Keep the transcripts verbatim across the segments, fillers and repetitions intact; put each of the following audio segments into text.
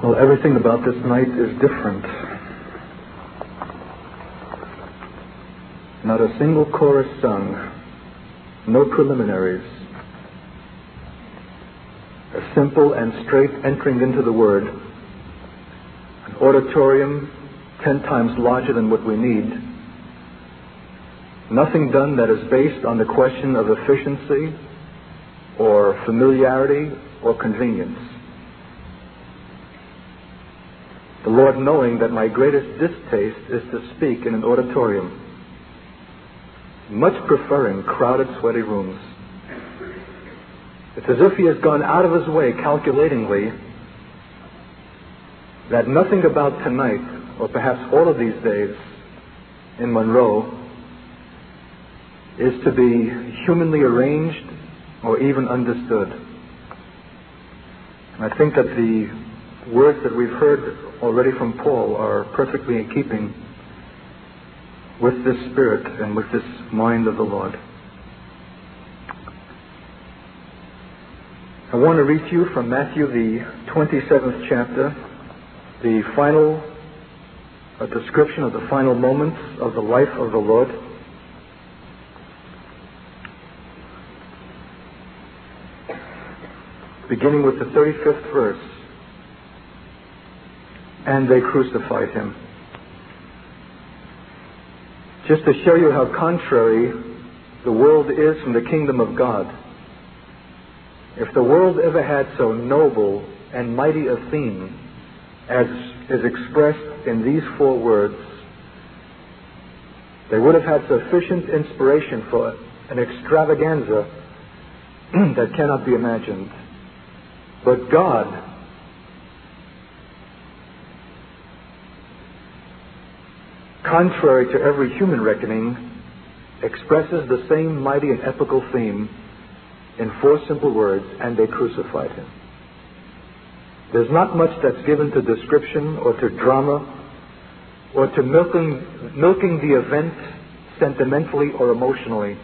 Well, everything about this night is different. Not a single chorus sung, no preliminaries. A simple and straight entering into the Word. An auditorium ten times larger than what we need. Nothing done that is based on the question of efficiency or familiarity or convenience. The Lord knowing that my greatest distaste is to speak in an auditorium, much preferring crowded, sweaty rooms. It's as if He has gone out of His way calculatingly that nothing about tonight, or perhaps all of these days in Monroe, is to be humanly arranged or even understood. And I think that the words that we've heard already from Paul are perfectly in keeping with this spirit and with this mind of the Lord. I want to read to you from Matthew, the twenty-seventh chapter, the final a description of the final moments of the life of the Lord. Beginning with the thirty-fifth verse. And they crucified Him. Just to show you how contrary the world is from the kingdom of God. If the world ever had so noble and mighty a theme as is expressed in these four words, they would have had sufficient inspiration for an extravaganza that cannot be imagined. But God, contrary to every human reckoning, expresses the same mighty and epical theme in four simple words, and they crucified Him. There's not much that's given to description or to drama or to milking, milking the event sentimentally or emotionally.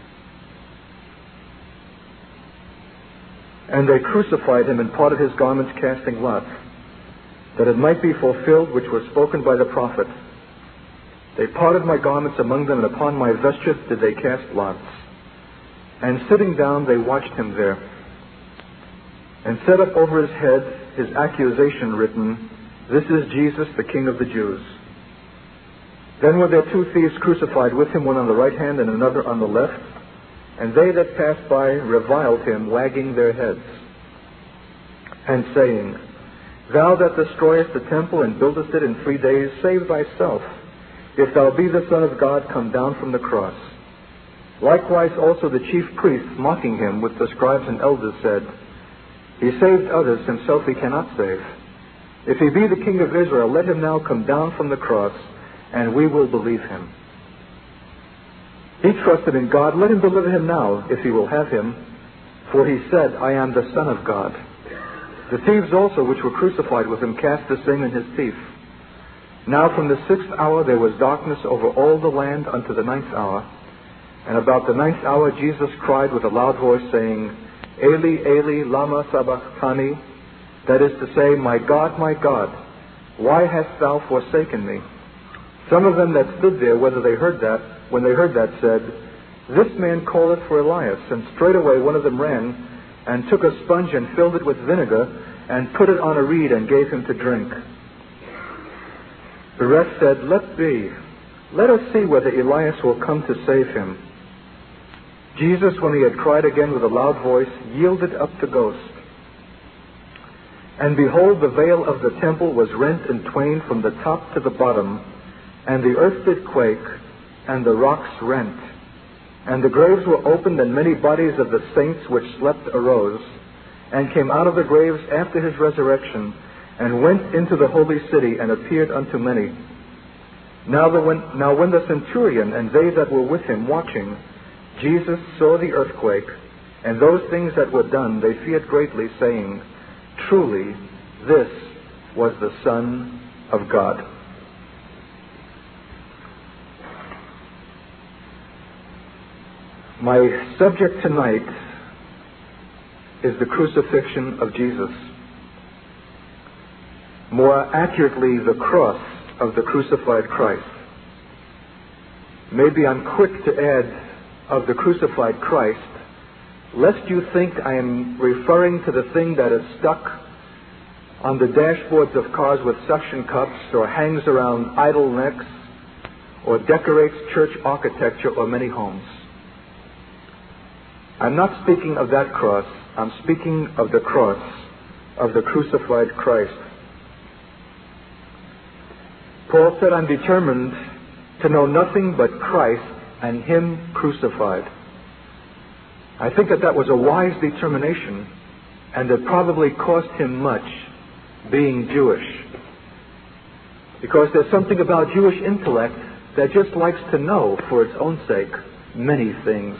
And they crucified Him and parted His garments, casting lots, that it might be fulfilled which was spoken by the prophet. They parted my garments among them, and upon my vestures did they cast lots. And sitting down, they watched Him there, and set up over His head His accusation written, This is Jesus, the King of the Jews. Then were there two thieves crucified with Him, one on the right hand and another on the left. And they that passed by reviled Him, wagging their heads, and saying, Thou that destroyest the temple and buildest it in three days, save thyself. If thou be the Son of God, come down from the cross. Likewise also the chief priests, mocking Him with the scribes and elders, said, He saved others, Himself He cannot save. If He be the King of Israel, let Him now come down from the cross, and we will believe Him. He trusted in God, let Him deliver Him now, if He will have Him. For He said, I am the Son of God. The thieves also which were crucified with Him cast the same in His teeth. Now from the sixth hour there was darkness over all the land unto the ninth hour. And about the ninth hour Jesus cried with a loud voice, saying, Eli, Eli, lama sabachthani, that is to say, My God, my God, why hast thou forsaken me? Some of them that stood there, whether they heard that, when they heard that, said, This man calleth for Elias. And straightway one of them ran, and took a sponge and filled it with vinegar, and put it on a reed, and gave him to drink. The rest said, Let be. Let us see whether Elias will come to save him. Jesus, when he had cried again with a loud voice, yielded up the ghost. And behold, the veil of the temple was rent in twain from the top to the bottom, and the earth did quake, and the rocks rent. And the graves were opened, and many bodies of the saints which slept arose, and came out of the graves after His resurrection, and went into the holy city, and appeared unto many. Now, the when, now when the centurion and they that were with him watching, Jesus saw the earthquake, and those things that were done, they feared greatly, saying, Truly, this was the Son of God. My subject tonight is the crucifixion of Jesus. more accurately the cross of the crucified Christ. Maybe I'm quick to add of the crucified Christ, lest you think I am referring to the thing that is stuck on the dashboards of cars with suction cups, or hangs around idle necks, or decorates church architecture or many homes. I'm not speaking of that cross. I'm speaking of the cross of the crucified Christ. Paul said, I'm determined to know nothing but Christ and Him crucified. I think that that was a wise determination, and it probably cost him much, being Jewish. Because there's something about Jewish intellect that just likes to know, for its own sake, many things.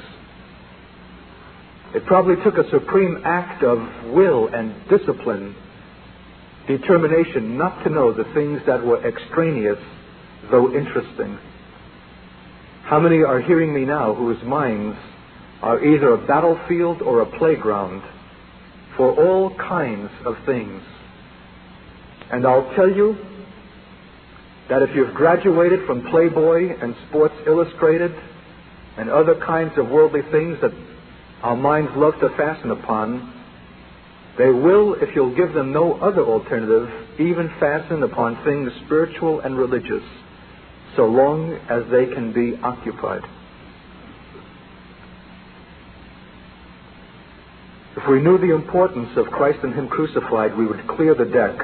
It probably took a supreme act of will and discipline, determination not to know the things that were extraneous, though interesting. How many are hearing me now whose minds are either a battlefield or a playground for all kinds of things? And I'll tell you that if you've graduated from Playboy and Sports Illustrated and other kinds of worldly things that our minds love to fasten upon, they will, if you'll give them no other alternative, even fasten upon things spiritual and religious, so long as they can be occupied. If we knew the importance of Christ and Him crucified, we would clear the deck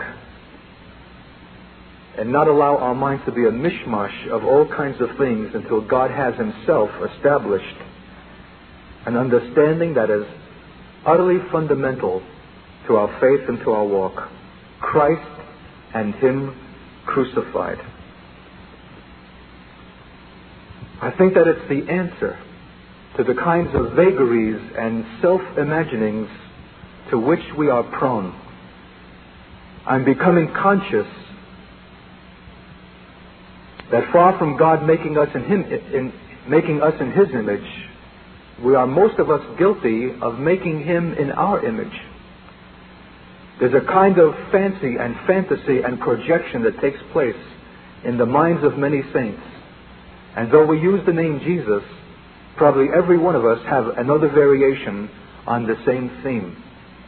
and not allow our minds to be a mishmash of all kinds of things until God has Himself established an understanding that is utterly fundamental to our faith and to our walk. Christ and Him crucified. I think that it's the answer to the kinds of vagaries and self-imaginings to which we are prone. I'm becoming conscious that far from God making us in Him, in making us in His image, we are most of us guilty of making Him in our image. There's a kind of fancy and fantasy and projection that takes place in the minds of many saints. And though we use the name Jesus, probably every one of us have another variation on the same theme.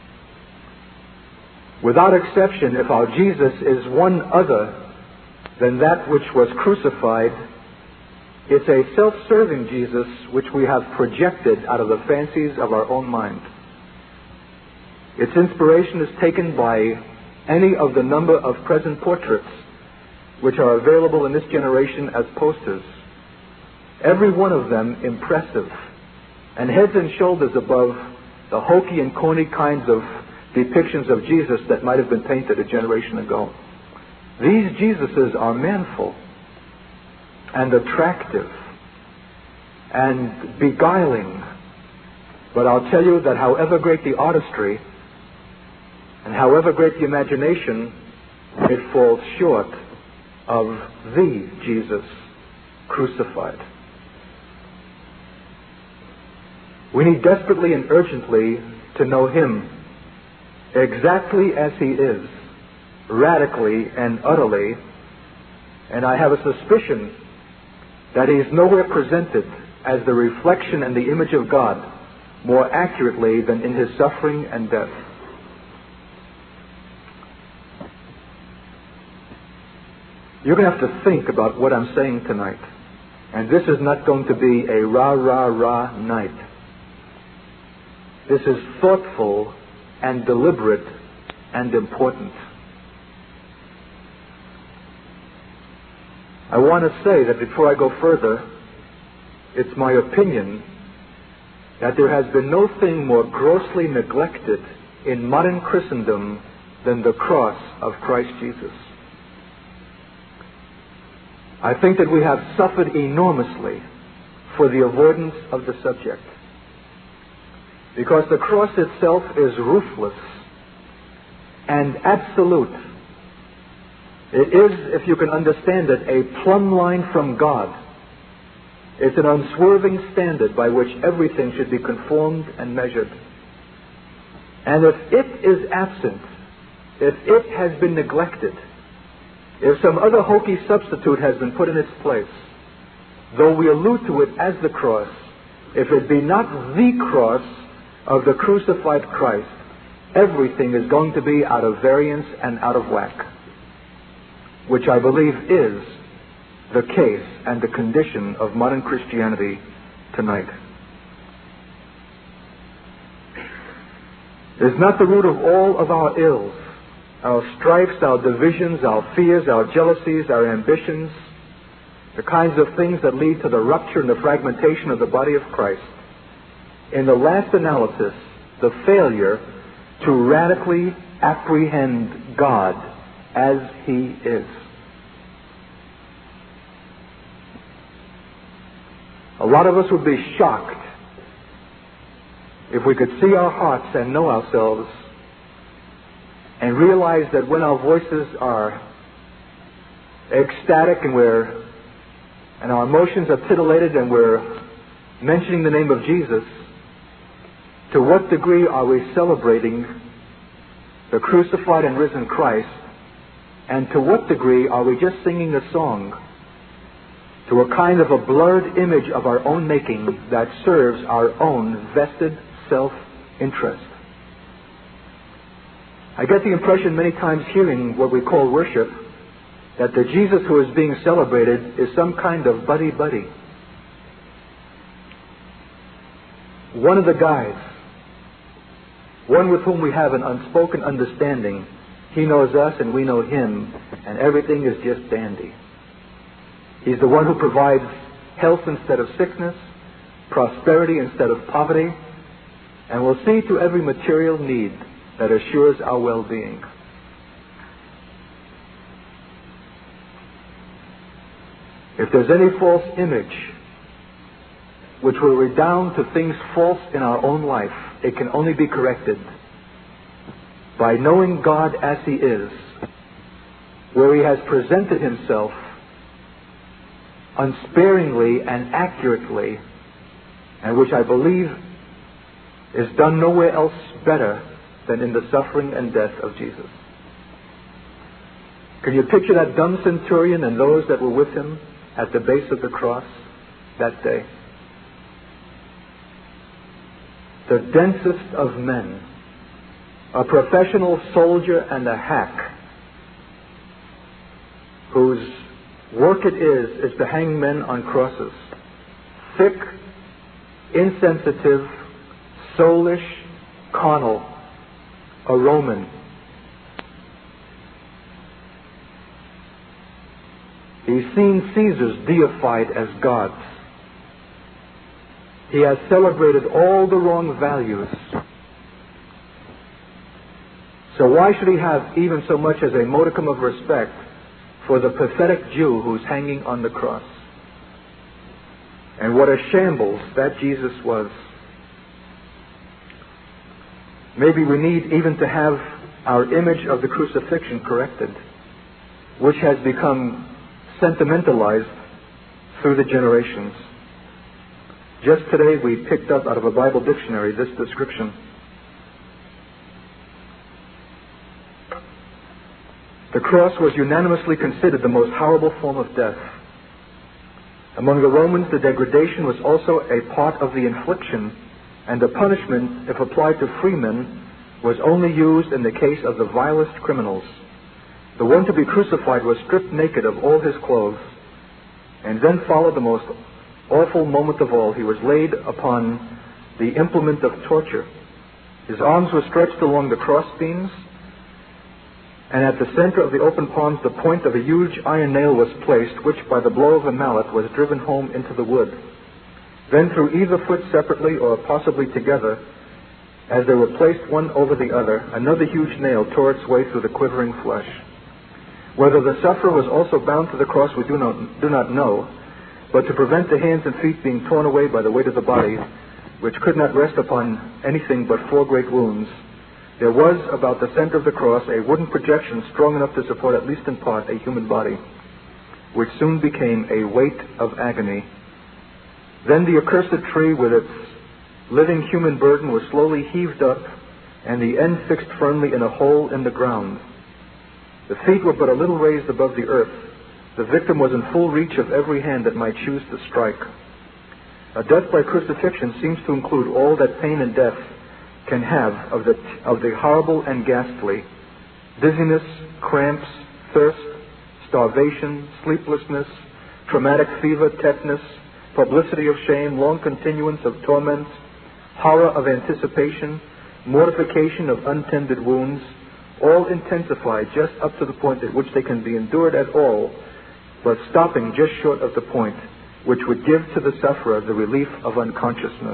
Without exception, if our Jesus is one other than that which was crucified, it's a self-serving Jesus which we have projected out of the fancies of our own mind. Its inspiration is taken by any of the number of present portraits which are available in this generation as posters. Every one of them impressive, and heads and shoulders above the hokey and corny kinds of depictions of Jesus that might have been painted a generation ago. These Jesuses are manful and attractive and beguiling. But I'll tell you that however great the artistry and however great the imagination, it falls short of the Jesus crucified. We need desperately and urgently to know Him exactly as He is, radically and utterly, and I have a suspicion that He is nowhere presented as the reflection and the image of God more accurately than in His suffering and death. You're going to have to think about what I'm saying tonight, and this is not going to be a rah-rah-rah night. This is thoughtful and deliberate and important. I want to say that before I go further, it's my opinion that there has been no thing more grossly neglected in modern Christendom than the cross of Christ Jesus. I think that we have suffered enormously for the avoidance of the subject, because the cross itself is ruthless and absolute. It is, if you can understand it, a plumb line from God. It's an unswerving standard by which everything should be conformed and measured. And if it is absent, if it has been neglected, if some other hokey substitute has been put in its place, though we allude to it as the cross, if it be not the cross of the crucified Christ, everything is going to be out of variance and out of whack, which I believe is the case and the condition of modern Christianity tonight. Is not the root of all of our ills, our strifes, our divisions, our fears, our jealousies, our ambitions, the kinds of things that lead to the rupture and the fragmentation of the body of Christ, in the last analysis, the failure to radically apprehend God as He is? A lot of us would be shocked if we could see our hearts and know ourselves and realize that when our voices are ecstatic and we're and our emotions are titillated and we're mentioning the name of Jesus, to what degree are we celebrating the crucified and risen Christ, and to what degree are we just singing a song to a kind of a blurred image of our own making that serves our own vested self-interest? I get the impression many times hearing what we call worship that the Jesus who is being celebrated is some kind of buddy-buddy. One of the guys, one with whom we have an unspoken understanding. He knows us and we know him, and everything is just dandy. He's the one who provides health instead of sickness, prosperity instead of poverty, and will see to every material need that assures our well-being. If there's any false image which will redound to things false in our own life, it can only be corrected by knowing God as He is, where He has presented Himself unsparingly and accurately, and which I believe is done nowhere else better than in the suffering and death of Jesus. Can you picture that dumb centurion and those that were with him at the base of the cross that day? The densest of men, a professional soldier and a hack, whose work it is is to hang men on crosses. Thick, insensitive, soulish, carnal, a Roman. He's seen Caesars deified as gods. He has celebrated all the wrong values. So why should he have even so much as a modicum of respect for the pathetic Jew who's hanging on the cross? And what a shambles that Jesus was. Maybe we need even to have our image of the crucifixion corrected, which has become sentimentalized through the generations. Just today we picked up out of a Bible dictionary this description. The cross was unanimously considered the most horrible form of death. Among the Romans, the degradation was also a part of the infliction, and the punishment, if applied to freemen, was only used in the case of the vilest criminals. The one to be crucified was stripped naked of all his clothes, and then followed the most awful moment of all. He was laid upon the implement of torture. His arms were stretched along the crossbeams, and at the center of the open palms the point of a huge iron nail was placed, which by the blow of a mallet was driven home into the wood. Then through either foot separately or possibly together, as they were placed one over the other, another huge nail tore its way through the quivering flesh. Whether the sufferer was also bound to the cross we do not, do not know, but to prevent the hands and feet being torn away by the weight of the body, which could not rest upon anything but four great wounds, there was about the center of the cross a wooden projection strong enough to support at least in part a human body, which soon became a weight of agony. Then the accursed tree with its living human burden was slowly heaved up, and the end fixed firmly in a hole in the ground. The feet were but a little raised above the earth. The victim was in full reach of every hand that might choose to strike. A death by crucifixion seems to include all that pain and death can have of the, of the horrible and ghastly: dizziness, cramps, thirst, starvation, sleeplessness, traumatic fever, tetanus, publicity of shame, long continuance of torments, horror of anticipation, mortification of untended wounds, all intensified just up to the point at which they can be endured at all, but stopping just short of the point which would give to the sufferer the relief of unconsciousness.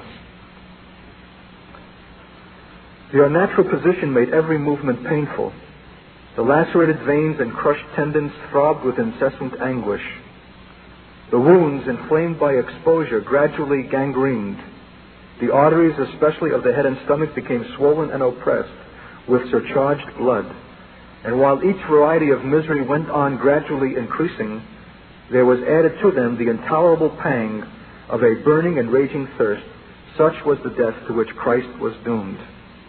The unnatural position made every movement painful. The lacerated veins and crushed tendons throbbed with incessant anguish. The wounds, inflamed by exposure, gradually gangrened. The arteries, especially of the head and stomach, became swollen and oppressed with surcharged blood. And while each variety of misery went on gradually increasing, there was added to them the intolerable pang of a burning and raging thirst. Such was the death to which Christ was doomed.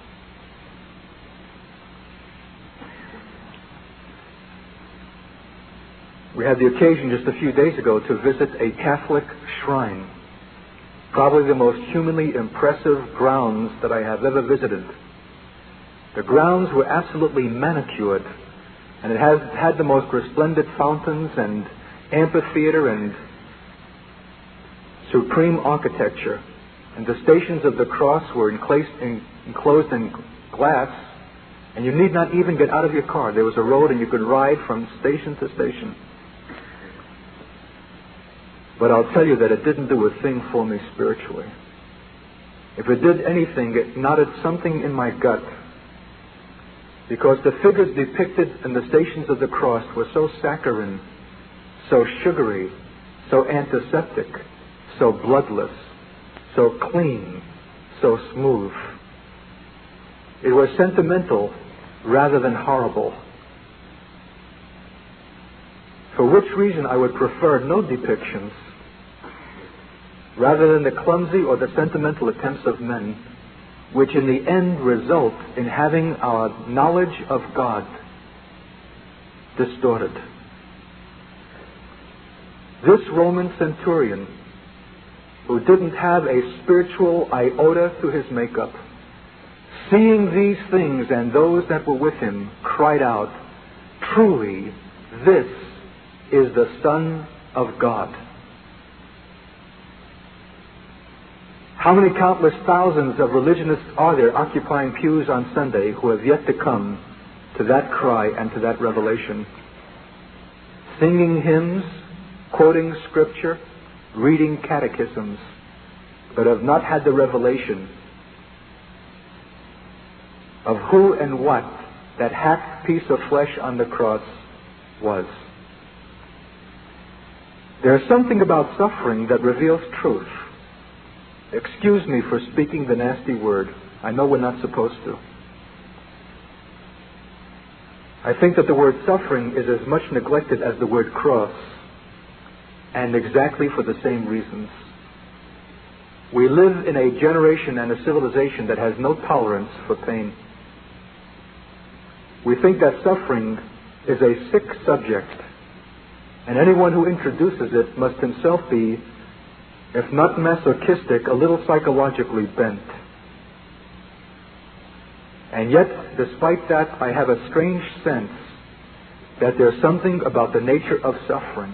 We had the occasion just a few days ago to visit a Catholic shrine, probably the most humanly impressive grounds that I have ever visited. The grounds were absolutely manicured, and it has had the most resplendent fountains and amphitheater and supreme architecture. And the stations of the cross were enclosed in, enclosed in glass, and you need not even get out of your car. There was a road and you could ride from station to station. But I'll tell you that it didn't do a thing for me spiritually. If it did anything, it knotted something in my gut, because the figures depicted in the stations of the cross were so saccharine, so sugary, so antiseptic, so bloodless, so clean, so smooth. It was sentimental rather than horrible. For which reason I would prefer no depictions, rather than the clumsy or the sentimental attempts of men, which in the end result in having our knowledge of God distorted. This Roman centurion, who didn't have a spiritual iota to his makeup, seeing these things and those that were with him, cried out, "Truly, this is the Son of God." How many countless thousands of religionists are there occupying pews on Sunday who have yet to come to that cry and to that revelation? Singing hymns, quoting scripture, reading catechisms, but have not had the revelation of who and what that hacked piece of flesh on the cross was. There's something about suffering that reveals truth. Excuse me for speaking the nasty word. I know we're not supposed to. I think that the word suffering is as much neglected as the word cross, and exactly for the same reasons. We live in a generation and a civilization that has no tolerance for pain. We think that suffering is a sick subject, and anyone who introduces it must himself be, if not masochistic, a little psychologically bent. And yet, despite that, I have a strange sense that there's something about the nature of suffering.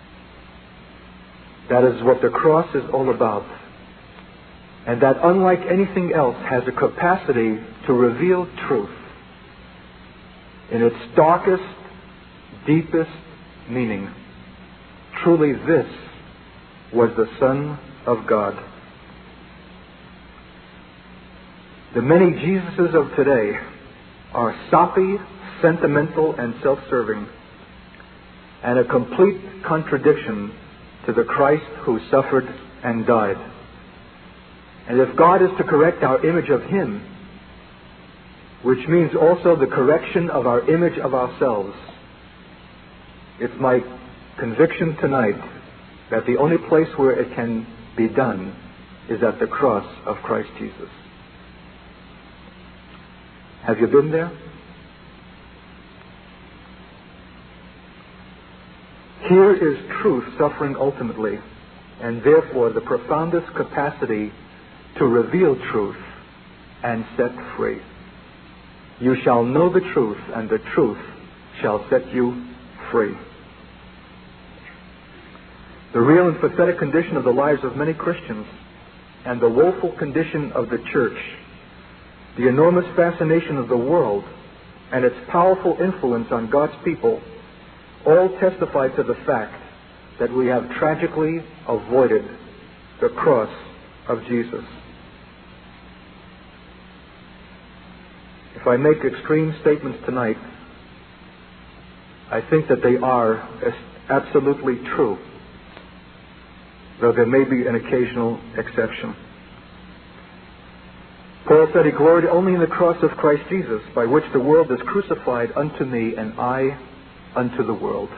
That is what the cross is all about. And that, unlike anything else, has a capacity to reveal truth in its darkest, deepest meaning. Truly, this was the Son of God. The many Jesuses of today are soppy, sentimental, and self-serving, and a complete contradiction to the Christ who suffered and died. And if God is to correct our image of Him, which means also the correction of our image of ourselves, it's my conviction tonight that the only place where it can be done is at the cross of Christ Jesus. Have you been there? Here is truth suffering ultimately, and therefore the profoundest capacity to reveal truth and set free. You shall know the truth, and the truth shall set you free. The real and pathetic condition of the lives of many Christians, and the woeful condition of the church, the enormous fascination of the world, and its powerful influence on God's people, all testify to the fact that we have tragically avoided the cross of Jesus. If I make extreme statements tonight, I think that they are absolutely true, though there may be an occasional exception. Paul said he gloried only in the cross of Christ Jesus, by which the world is crucified unto me, and I unto the world.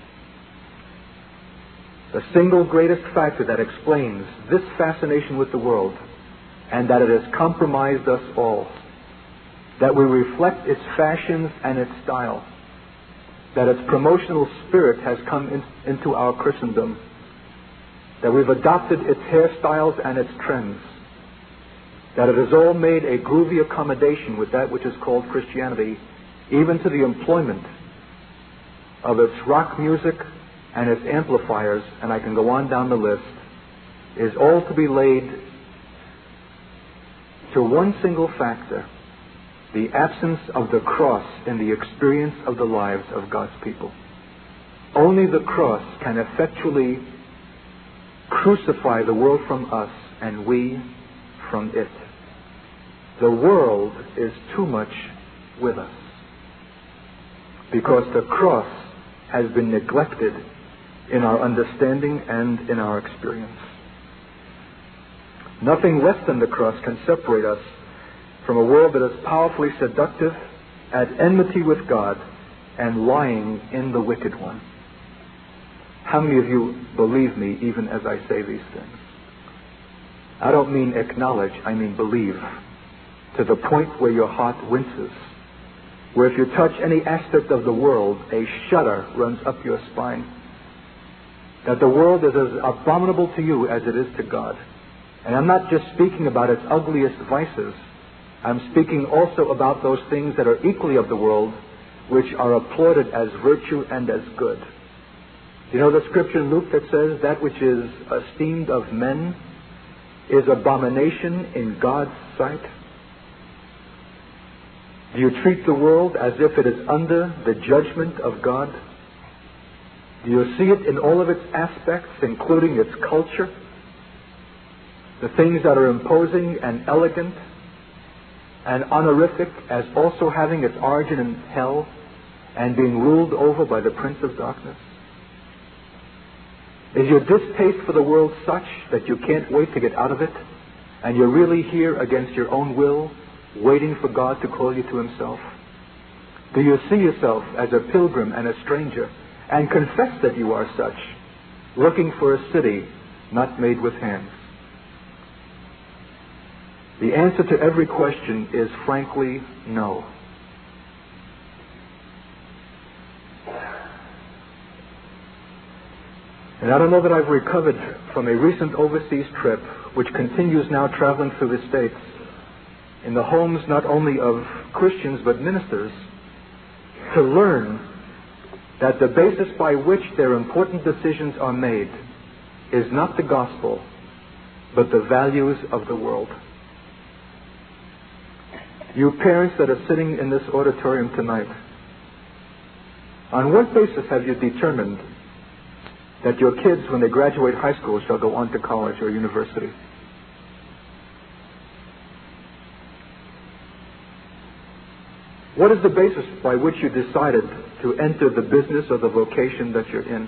The single greatest factor that explains this fascination with the world, and that it has compromised us all, that we reflect its fashions and its style, that its promotional spirit has come in, into our Christendom, that we've adopted its hairstyles and its trends, that it has all made a groovy accommodation with that which is called Christianity, even to the employment of its rock music and its amplifiers, and I can go on down the list, is all to be laid to one single factor: the absence of the cross in the experience of the lives of God's people. Only the cross can effectually crucify the world from us and we from it. The world is too much with us because the cross has been neglected in our understanding and in our experience. Nothing less than the cross can separate us from a world that is powerfully seductive, at enmity with God, and lying in the wicked one. How many of you believe me even as I say these things? I don't mean acknowledge, I mean believe, to the point where your heart winces, where if you touch any aspect of the world, a shudder runs up your spine, that the world is as abominable to you as it is to God. And I'm not just speaking about its ugliest vices. I'm speaking also about those things that are equally of the world, which are applauded as virtue and as good. You know the scripture in Luke that says that which is esteemed of men is abomination in God's sight? Do you treat the world as if it is under the judgment of God? Do you see it in all of its aspects, including its culture? The things that are imposing and elegant and honorific as also having its origin in hell and being ruled over by the Prince of Darkness? Is your distaste for the world such that you can't wait to get out of it, and you're really here against your own will, waiting for God to call you to Himself? Do you see yourself as a pilgrim and a stranger, and confess that you are such, looking for a city not made with hands? The answer to every question is frankly no. And I don't know that I've recovered from a recent overseas trip, which continues now traveling through the States, in the homes not only of Christians but ministers, to learn that the basis by which their important decisions are made is not the gospel, but the values of the world. You parents that are sitting in this auditorium tonight, on what basis have you determined that your kids, when they graduate high school, shall go on to college or university? What is the basis by which you decided to enter the business or the vocation that you're in?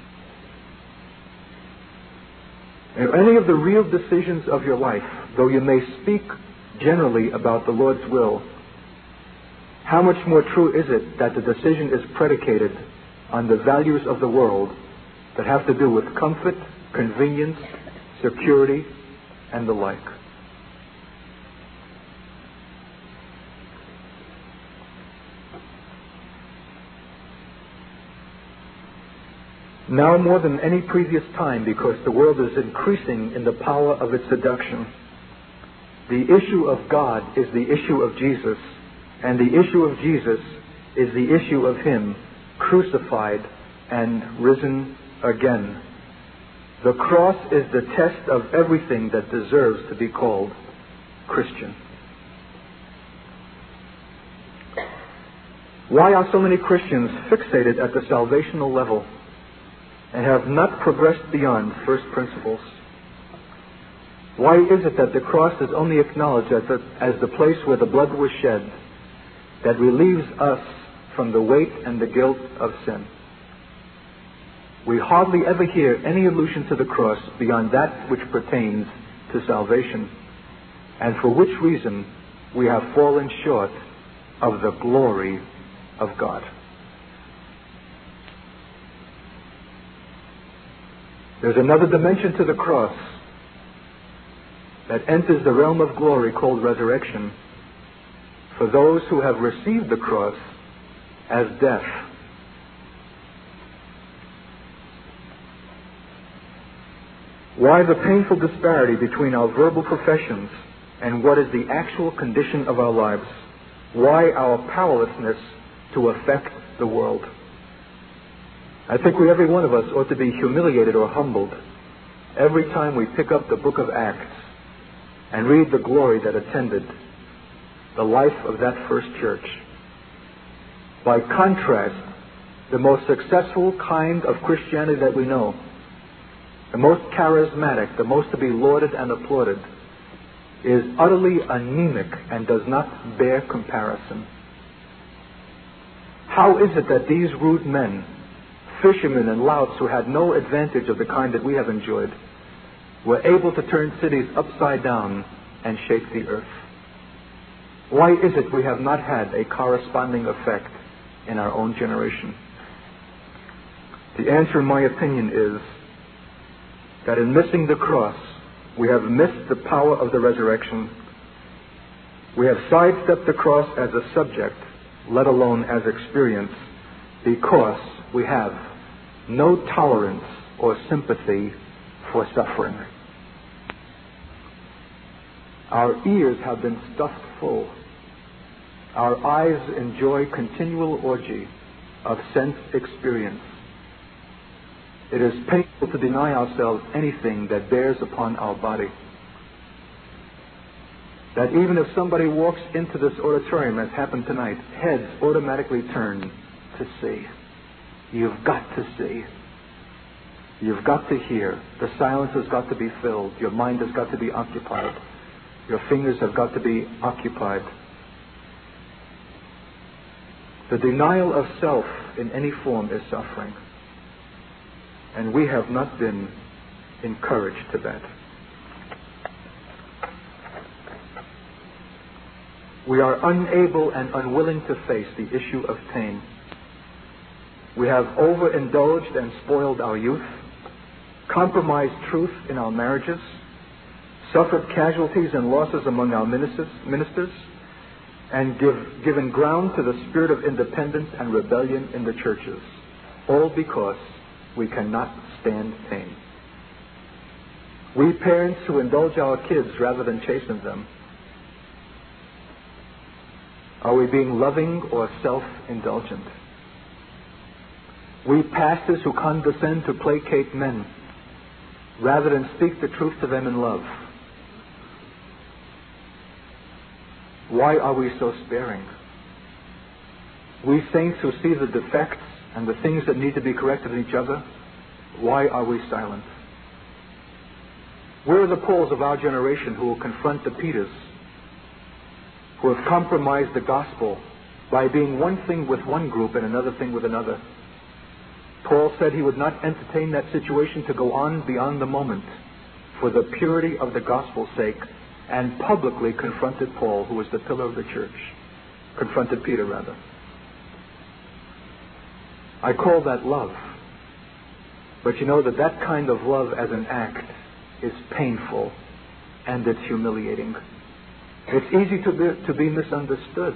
And any of the real decisions of your life, though you may speak generally about the Lord's will, how much more true is it that the decision is predicated on the values of the world that have to do with comfort, convenience, security, and the like? Now more than any previous time, because the world is increasing in the power of its seduction, the issue of God is the issue of Jesus, and the issue of Jesus is the issue of Him crucified and risen again. The cross is the test of everything that deserves to be called Christian. Why are so many Christians fixated at the salvational level and have not progressed beyond first principles? Why is it that the cross is only acknowledged as the, as the place where the blood was shed that relieves us from the weight and the guilt of sin? We hardly ever hear any allusion to the cross beyond that which pertains to salvation, and for which reason we have fallen short of the glory of God. There's another dimension to the cross that enters the realm of glory called resurrection for those who have received the cross as death. Why the painful disparity between our verbal professions and what is the actual condition of our lives? Why our powerlessness to affect the world? I think we, every one of us, ought to be humiliated or humbled every time we pick up the book of Acts and read the glory that attended the life of that first church. By contrast, the most successful kind of Christianity that we know, the most charismatic, the most to be lauded and applauded, is utterly anemic and does not bear comparison. How is it that these rude men, fishermen and louts who had no advantage of the kind that we have enjoyed, were able to turn cities upside down and shake the earth? Why is it we have not had a corresponding effect in our own generation? The answer, in my opinion, is that in missing the cross, we have missed the power of the resurrection. We have sidestepped the cross as a subject, let alone as experience, because we have no tolerance or sympathy for suffering. Our ears have been stuffed full. Our eyes enjoy continual orgy of sense experience. It is painful to deny ourselves anything that bears upon our body. That even if somebody walks into this auditorium, as happened tonight, heads automatically turn to see. You've got to see. You've got to hear. The silence has got to be filled. Your mind has got to be occupied. Your fingers have got to be occupied. The denial of self in any form is suffering. And we have not been encouraged to that. We are unable and unwilling to face the issue of pain. We have overindulged and spoiled our youth, compromised truth in our marriages, suffered casualties and losses among our ministers, ministers and give, given ground to the spirit of independence and rebellion in the churches, all because we cannot stand pain. We parents who indulge our kids rather than chasten them, are we being loving or self-indulgent? We pastors who condescend to placate men rather than speak the truth to them in love, why are we so sparing? We saints who see the defects and the things that need to be corrected in each other, why are we silent? Where are the Pauls of our generation who will confront the Peters, who have compromised the gospel by being one thing with one group and another thing with another? Paul said he would not entertain that situation to go on beyond the moment for the purity of the gospel's sake, and publicly confronted Paul, who was the pillar of the church. Confronted Peter, rather. I call that love. But you know that that kind of love as an act is painful and it's humiliating. It's easy to be, to be misunderstood.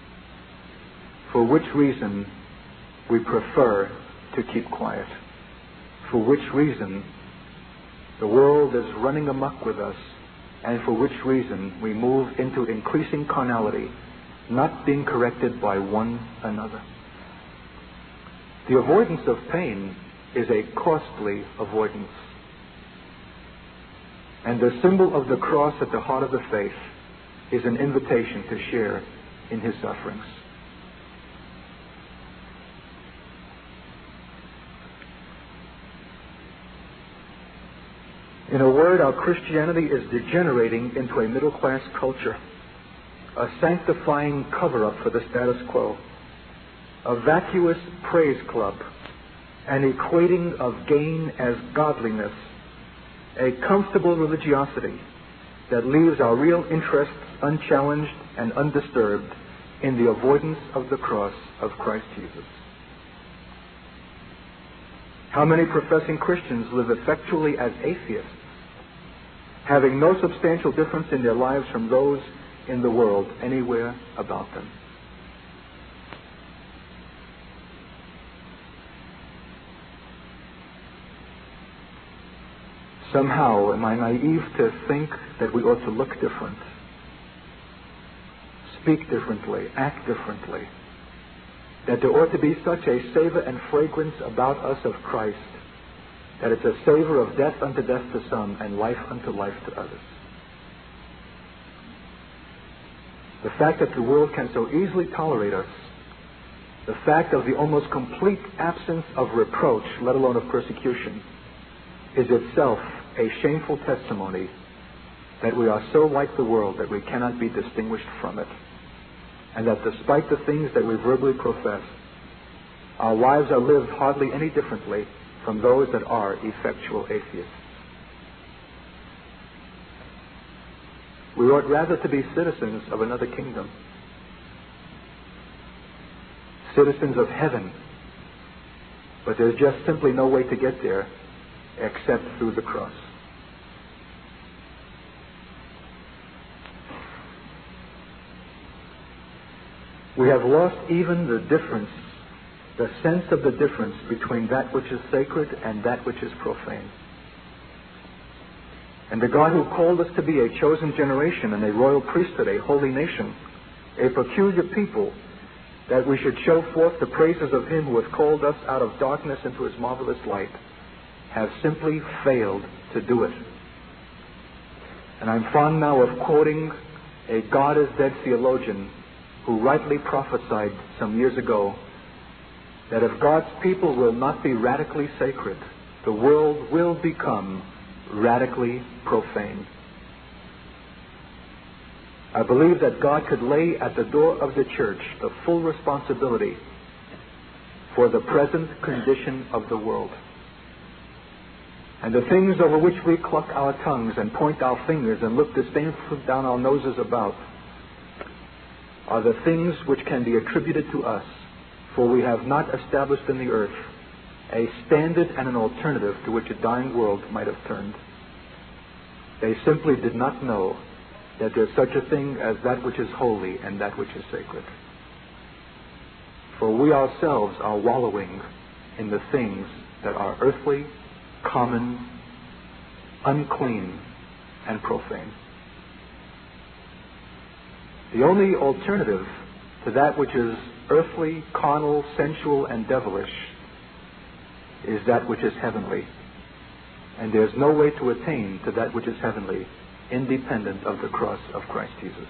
For which reason we prefer to keep quiet. for which reason the world is running amok with us, and for which reason we move into increasing carnality, not being corrected by one another. The avoidance of pain is a costly avoidance. And the symbol of the cross at the heart of the faith is an invitation to share in his sufferings. In a word, our Christianity is degenerating into a middle-class culture, a sanctifying cover-up for the status quo, a vacuous praise club, an equating of gain as godliness, a comfortable religiosity that leaves our real interests unchallenged and undisturbed in the avoidance of the cross of Christ Jesus. How many professing Christians live effectually as atheists, having no substantial difference in their lives from those in the world anywhere about them? Somehow, am I naive to think that we ought to look different, speak differently, act differently, that there ought to be such a savor and fragrance about us of Christ that it's a savor of death unto death to some and life unto life to others? The fact that the world can so easily tolerate us, the fact of the almost complete absence of reproach, let alone of persecution, is itself a shameful testimony that we are so like the world that we cannot be distinguished from it, and that despite the things that we verbally profess, our lives are lived hardly any differently from those that are effectual atheists. We ought rather to be citizens of another kingdom, citizens of heaven, but there's just simply no way to get there except through the cross. We have lost even the difference, the sense of the difference between that which is sacred and that which is profane. And the God who called us to be a chosen generation and a royal priesthood, a holy nation, a peculiar people, that we should show forth the praises of him who hath called us out of darkness into his marvelous light, have simply failed to do it. And I'm fond now of quoting a God is dead theologian who rightly prophesied some years ago that if God's people will not be radically sacred, the world will become radically profane. I believe that God could lay at the door of the church the full responsibility for the present condition of the world. And the things over which we cluck our tongues and point our fingers and look disdainfully down our noses about are the things which can be attributed to us, for we have not established in the earth a standard and an alternative to which a dying world might have turned. They simply did not know that there's such a thing as that which is holy and that which is sacred. For we ourselves are wallowing in the things that are earthly, common, unclean, and profane. The only alternative to that which is earthly, carnal, sensual, and devilish is that which is heavenly. And there's no way to attain to that which is heavenly independent of the cross of Christ Jesus.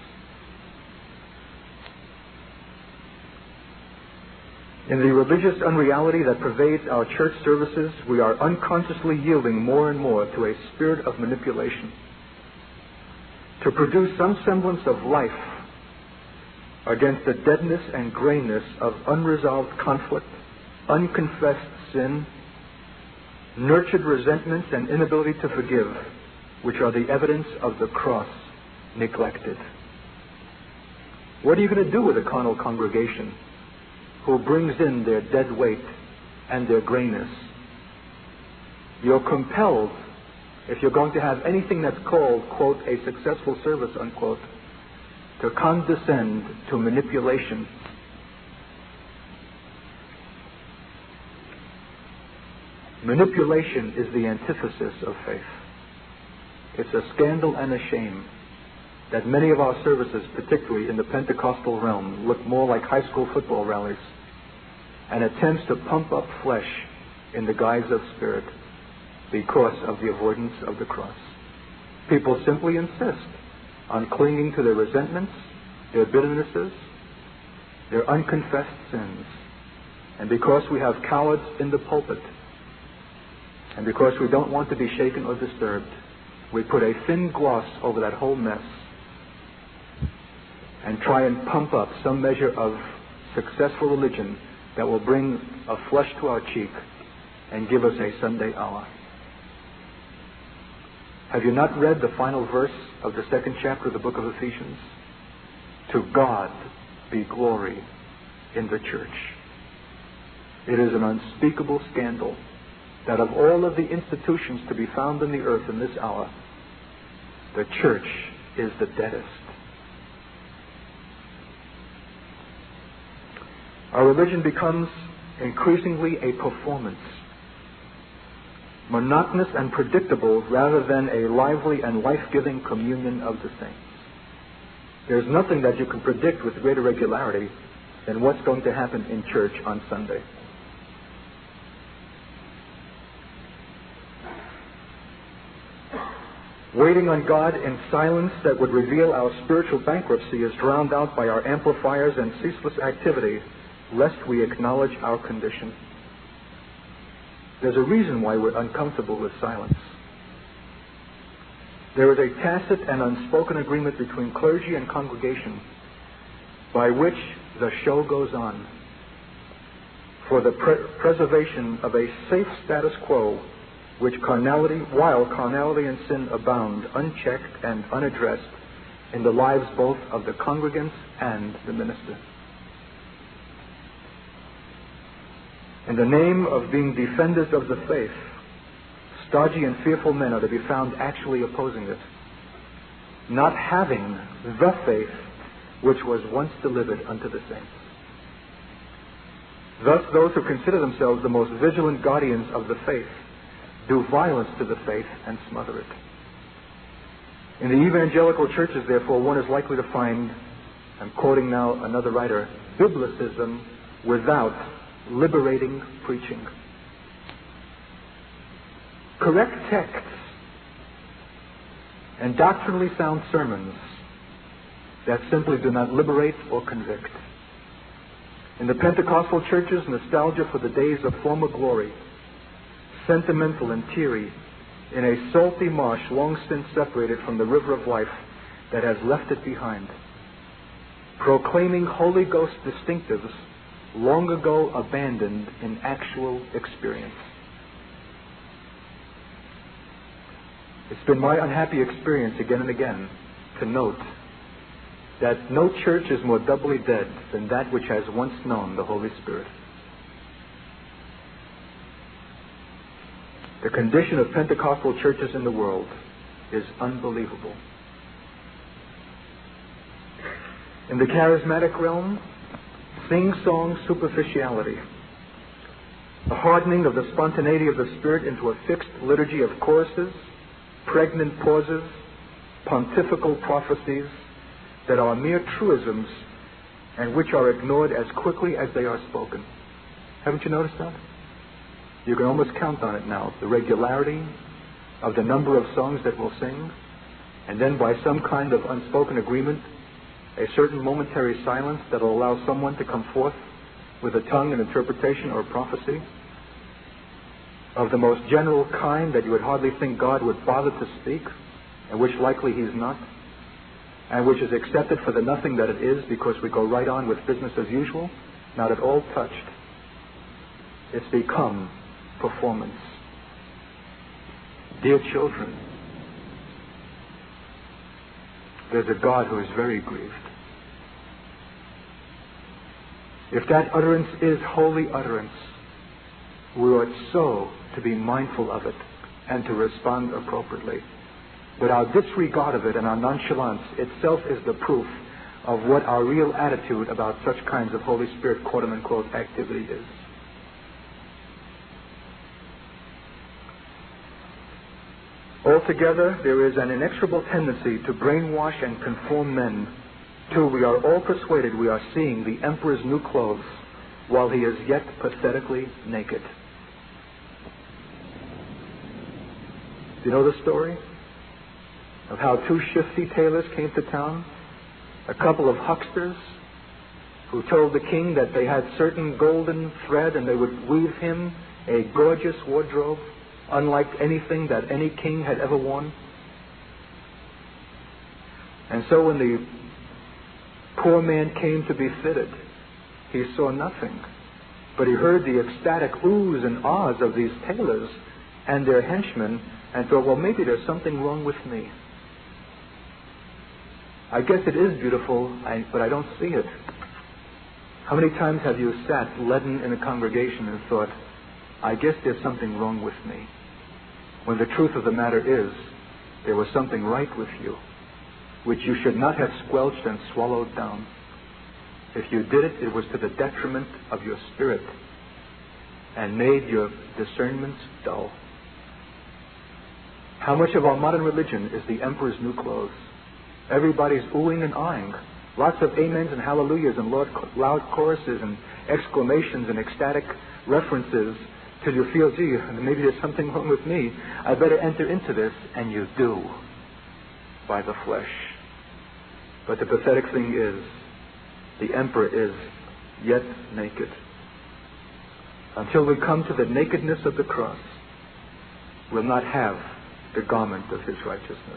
In the religious unreality that pervades our church services, we are unconsciously yielding more and more to a spirit of manipulation to produce some semblance of life against the deadness and grayness of unresolved conflict, unconfessed sin, nurtured resentments, and inability to forgive, which are the evidence of the cross neglected. What are you going to do with a carnal congregation who brings in their dead weight and their grayness? You're compelled, if you're going to have anything that's called, quote, a successful service, unquote, to condescend to manipulation. Manipulation is the antithesis of faith. It's a scandal and a shame that many of our services, particularly in the Pentecostal realm, look more like high school football rallies and attempts to pump up flesh in the guise of spirit because of the avoidance of the cross. People simply insist on clinging to their resentments, their bitternesses, their unconfessed sins. And because we have cowards in the pulpit, and because we don't want to be shaken or disturbed, we put a thin gloss over that whole mess and try and pump up some measure of successful religion that will bring a flush to our cheek and give us a Sunday hour. Have you not read the final verse of the second chapter of the book of Ephesians? To God be glory in the church. It is an unspeakable scandal that of all of the institutions to be found in the earth in this hour, the church is the deadest. Our religion becomes increasingly a performance, monotonous and predictable rather than a lively and life-giving communion of the saints. There's nothing that you can predict with greater regularity than what's going to happen in church on Sunday. Waiting on God in silence that would reveal our spiritual bankruptcy is drowned out by our amplifiers and ceaseless activity, lest we acknowledge our condition. There's a reason why we're uncomfortable with silence. There is a tacit and unspoken agreement between clergy and congregation by which the show goes on for the pre- preservation of a safe status quo which carnality, while carnality and sin abound unchecked and unaddressed in the lives both of the congregants and the minister. In the name of being defenders of the faith, stodgy and fearful men are to be found actually opposing it, not having the faith which was once delivered unto the saints. Thus, those who consider themselves the most vigilant guardians of the faith do violence to the faith and smother it. In the evangelical churches, therefore, one is likely to find, I'm quoting now another writer, biblicism without liberating preaching. Correct texts and doctrinally sound sermons that simply do not liberate or convict. In the Pentecostal churches, nostalgia for the days of former glory, sentimental and teary, in a salty marsh long since separated from the river of life that has left it behind, proclaiming Holy Ghost distinctives long ago abandoned in actual experience. It's been my unhappy experience again and again to note that no church is more doubly dead than that which has once known the Holy Spirit. The condition of Pentecostal churches in the world is unbelievable. In the charismatic realm, sing-song superficiality, the hardening of the spontaneity of the Spirit into a fixed liturgy of choruses, pregnant pauses, pontifical prophecies that are mere truisms and which are ignored as quickly as they are spoken. Haven't you noticed that? You can almost count on it now, the regularity of the number of songs that we'll sing, and then by some kind of unspoken agreement, a certain momentary silence that will allow someone to come forth with a tongue, an interpretation, or a prophecy of the most general kind that you would hardly think God would bother to speak, and which likely He's not, and which is accepted for the nothing that it is because we go right on with business as usual, not at all touched. It's become performance. Dear children, there's a God who is very grieved. If that utterance is holy utterance, we ought so to be mindful of it and to respond appropriately. But our disregard of it and our nonchalance itself is the proof of what our real attitude about such kinds of Holy Spirit quote-unquote activity is. Altogether, there is an inexorable tendency to brainwash and conform men till we are all persuaded we are seeing the emperor's new clothes while he is yet pathetically naked. Do you know the story of how two shifty tailors came to town? A couple of hucksters who told the king that they had certain golden thread and they would weave him a gorgeous wardrobe unlike anything that any king had ever worn. And so when the poor man came to be fitted, he saw nothing, but he heard the ecstatic oohs and ahs of these tailors and their henchmen and thought, well, maybe there's something wrong with me. I guess it is beautiful, I, but I don't see it. How many times have you sat leaden in a congregation and thought, I guess there's something wrong with me, when the truth of the matter is there was something right with you, which you should not have squelched and swallowed down. If you did it, it was to the detriment of your spirit and made your discernments dull. How much of our modern religion is the emperor's new clothes? Everybody's oohing and eyeing. Lots of amens and hallelujahs and loud choruses and exclamations and ecstatic references till you feel, gee, maybe there's something wrong with me. I better enter into this, and you do, by the flesh. But the pathetic thing is, the emperor is yet naked. Until we come to the nakedness of the cross, we'll not have the garment of his righteousness.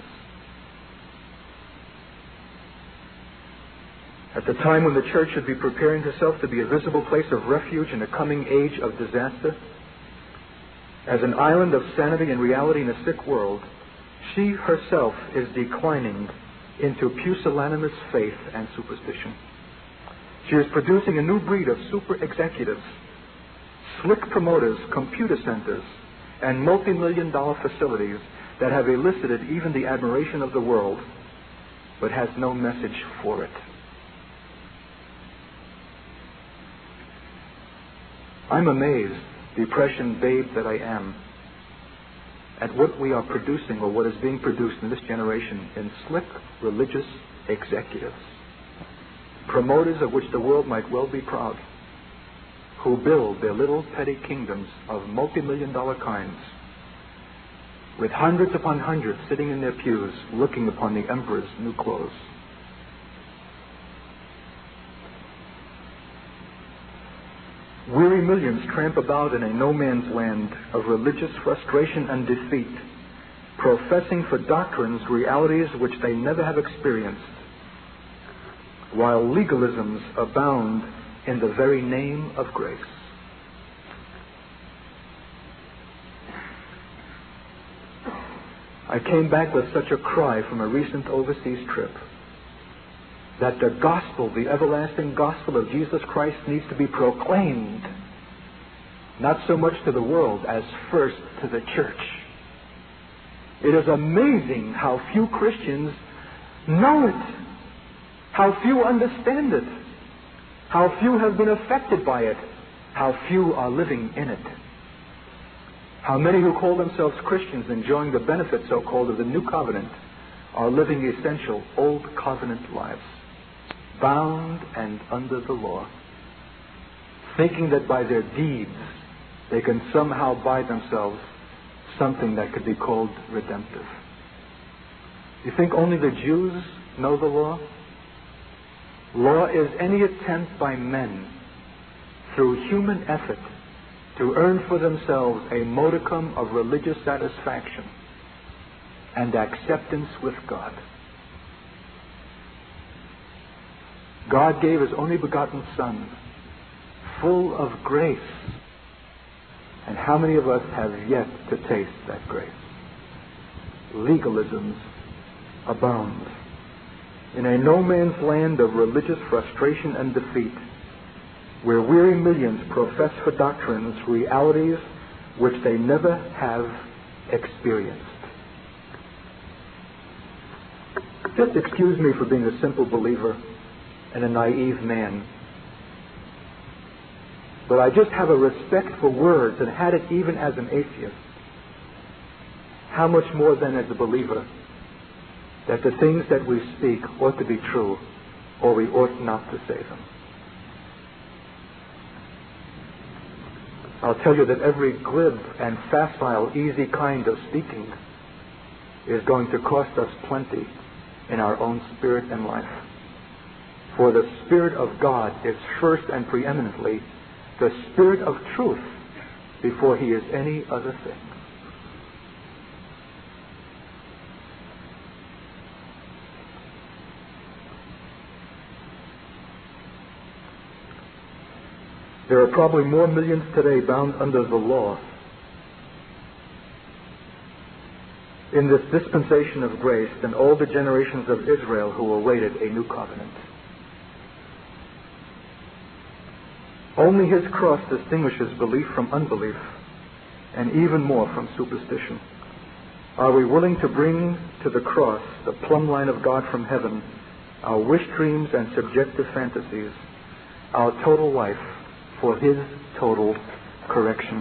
At the time when the church should be preparing herself to be a visible place of refuge in a coming age of disaster, as an island of sanity and reality in a sick world, she herself is declining into pusillanimous faith and superstition. She is producing a new breed of super executives, slick promoters, computer centers, and multi-million dollar facilities that have elicited even the admiration of the world, but has no message for it. I'm amazed, depression babe that I am, at what we are producing or what is being produced in this generation in slick religious executives, promoters of which the world might well be proud, who build their little petty kingdoms of multi-million dollar kinds with hundreds upon hundreds sitting in their pews looking upon the emperor's new clothes. Weary millions tramp about in a no-man's land of religious frustration and defeat, professing for doctrines realities which they never have experienced, while legalisms abound in the very name of grace. I came back with such a cry from a recent overseas trip that the gospel, the everlasting gospel of Jesus Christ, needs to be proclaimed, not so much to the world as first to the church. It is amazing how few Christians know it, how few understand it, how few have been affected by it, how few are living in it. How many who call themselves Christians, enjoying the benefits, so-called, of the new covenant, are living essential old covenant lives, bound and under the law, thinking that by their deeds they can somehow buy themselves something that could be called redemptive. You think only the Jews know the law? Law is any attempt by men through human effort to earn for themselves a modicum of religious satisfaction and acceptance with God. God gave His only begotten Son, full of grace. And how many of us have yet to taste that grace? Legalisms abound. In a no-man's land of religious frustration and defeat, where weary millions profess for doctrines, realities which they never have experienced. Just excuse me for being a simple believer and a naive man, but I just have a respect for words and had it even as an atheist. how much more then as a believer that the things that we speak ought to be true, or we ought not to say them. I'll tell you that every glib and facile, easy kind of speaking is going to cost us plenty in our own spirit and life. For the Spirit of God is first and preeminently the Spirit of truth before He is any other thing. There are probably more millions today bound under the law in this dispensation of grace than all the generations of Israel who awaited a new covenant. Only His cross distinguishes belief from unbelief, and even more from superstition. Are we willing to bring to the cross the plumb line of God from heaven, our wish dreams and subjective fantasies, our total life, for His total correction?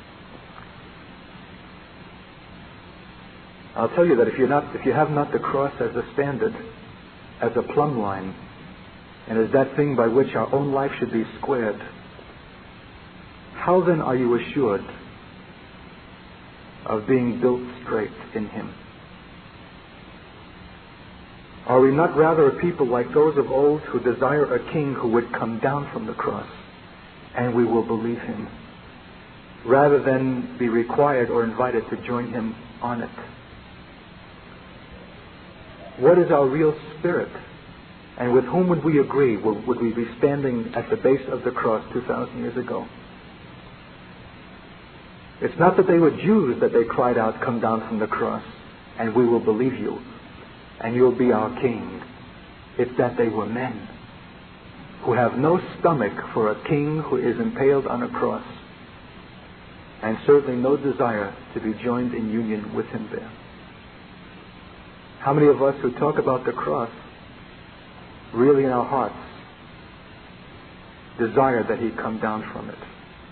I'll tell you that if you're not, if you have not the cross as a standard, as a plumb line, and as that thing by which our own life should be squared, how then are you assured of being built straight in Him? Are we not rather a people like those of old who desire a king who would come down from the cross, and we will believe Him, rather than be required or invited to join Him on it? What is our real spirit? And with whom would we agree? Would we be standing at the base of the cross two thousand years ago? It's not that they were Jews that they cried out, "Come down from the cross, and we will believe you, and you'll be our king." It's that they were men who have no stomach for a king who is impaled on a cross, and certainly no desire to be joined in union with Him there. How many of us who talk about the cross really in our hearts desire that He come down from it?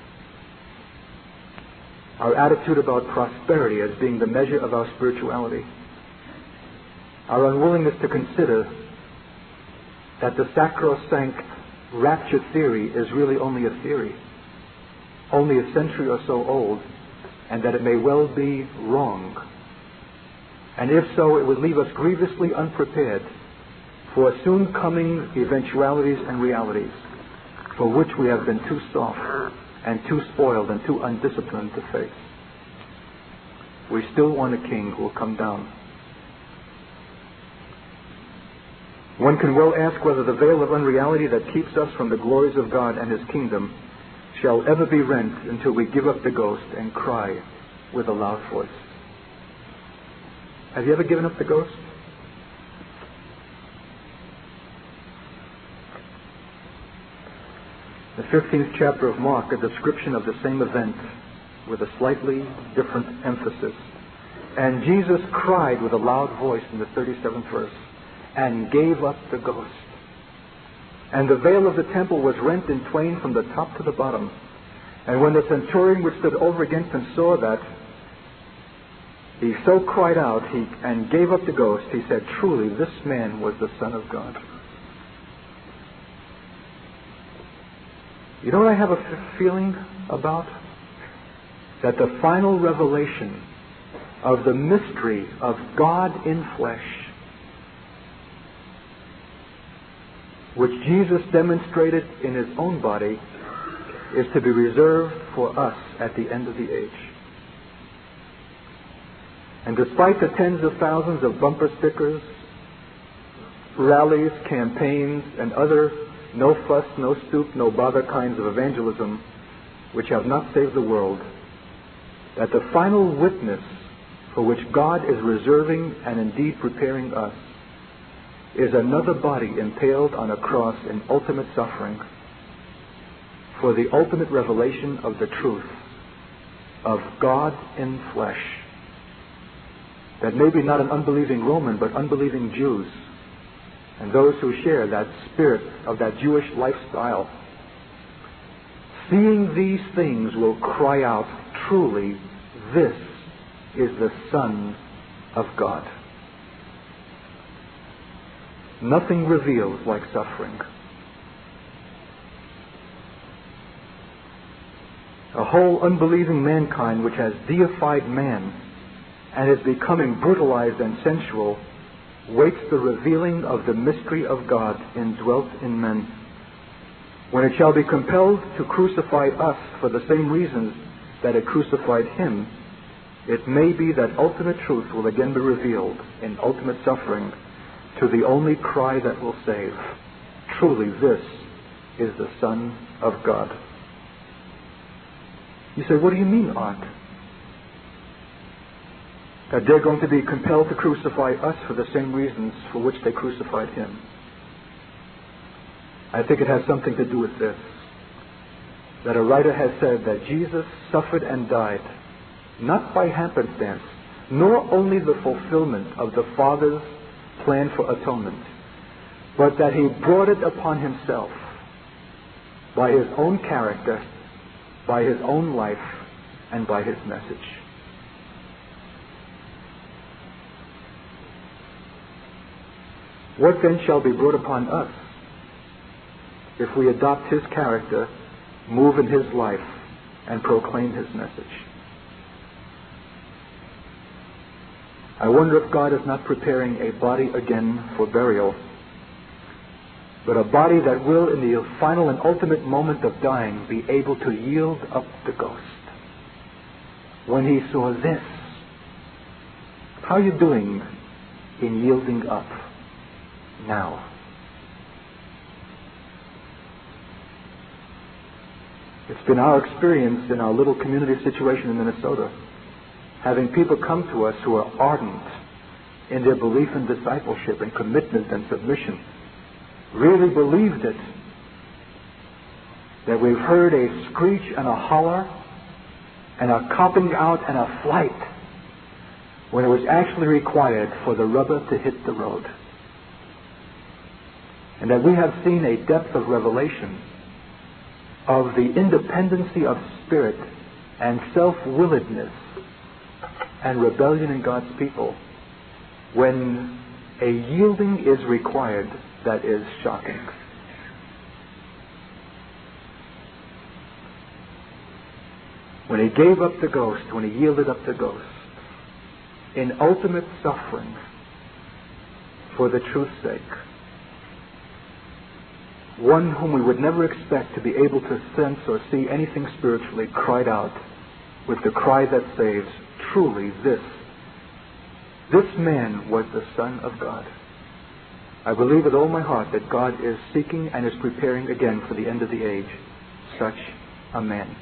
Our attitude about prosperity as being the measure of our spirituality, our unwillingness to consider that the sacrosanct rapture theory is really only a theory, only a century or so old, and that it may well be wrong. And if so, it would leave us grievously unprepared for soon coming eventualities and realities for which we have been too soft and too spoiled and too undisciplined to face. We still want a king who will come down. One can well ask whether the veil of unreality that keeps us from the glories of God and His kingdom shall ever be rent until we give up the ghost and cry with a loud voice. Have you ever given up the ghost? The fifteenth chapter of Mark, a description of the same event with a slightly different emphasis. And Jesus cried with a loud voice in the thirty-seventh verse, and gave up the ghost. And the veil of the temple was rent in twain from the top to the bottom. And when the centurion which stood over against him saw that, he so cried out he, and gave up the ghost, he said, "Truly, this man was the Son of God." You know what I have a f- feeling about? That the final revelation of the mystery of God in flesh, which Jesus demonstrated in His own body, is to be reserved for us at the end of the age. And despite the tens of thousands of bumper stickers, rallies, campaigns, and other no fuss, no stoop, no bother kinds of evangelism which have not saved the world, that the final witness for which God is reserving and indeed preparing us is another body impaled on a cross in ultimate suffering for the ultimate revelation of the truth of God in flesh. That maybe not an unbelieving Roman, but unbelieving Jews and those who share that spirit of that Jewish lifestyle, seeing these things, will cry out, "Truly, this is the Son of God. Nothing reveals like suffering. A whole unbelieving mankind which has deified man and is becoming brutalized and sensual waits the revealing of the mystery of God indwelt in men. When it shall be compelled to crucify us for the same reasons that it crucified him, it may be that ultimate truth will again be revealed in ultimate suffering to the only cry that will save. Truly, this is the Son of God. You say, what do you mean, Art? That they're going to be compelled to crucify us for the same reasons for which they crucified him. I think it has something to do with this. That a writer has said that Jesus suffered and died, not by happenstance, nor only the fulfillment of the Father's plan for atonement, but that he brought it upon himself by his own character, by his own life, and by his message. What then shall be brought upon us if we adopt his character, move in his life, and proclaim his message? I wonder if God is not preparing a body again for burial, but a body that will, in the final and ultimate moment of dying, be able to yield up the ghost. When he saw this, how are you doing in yielding up now? It's been our experience in our little community situation in Minnesota, having people come to us who are ardent in their belief in discipleship and commitment and submission, really believed it, that we've heard a screech and a holler and a copping out and a flight when it was actually required for the rubber to hit the road. And that we have seen a depth of revelation of the independency of spirit and self-willedness and rebellion in God's people when a yielding is required that is shocking. When he gave up the ghost, when he yielded up the ghost, in ultimate suffering for the truth's sake, one whom we would never expect to be able to sense or see anything spiritually cried out with the cry that saves, truly this, this man was the Son of God. I believe with all my heart that God is seeking and is preparing again for the end of the age such a man.